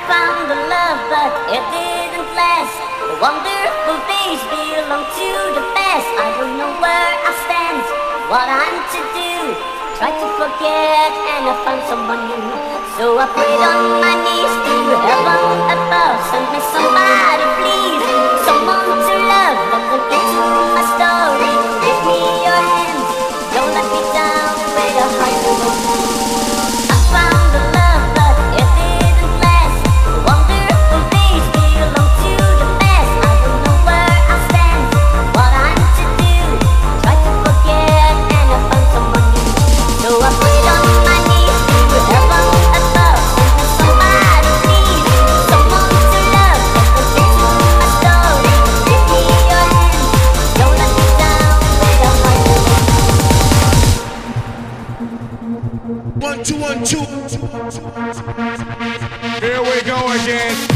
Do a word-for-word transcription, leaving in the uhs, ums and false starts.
found the love, but it didn't last. A wonderful days belong to the past. I don't know where I stand, what I'm to do. Try to forget and I found someone new. So I prayed on my knees to heaven above. Send me somebody please, someone to love. Let them into my story. Give me your hand, don't let me down with a heart to go. I found the love, but it didn't last. The wonderful days belong to the past. I don't know where I stand, what I'm to do. Try to forget and I found someone new. So I prayed on my knees to heaven above. Send me somebody please, someone to love. Let them into my story. Give me your hand, don't let me down with a heart to go. One, two, one, two. Here we go again.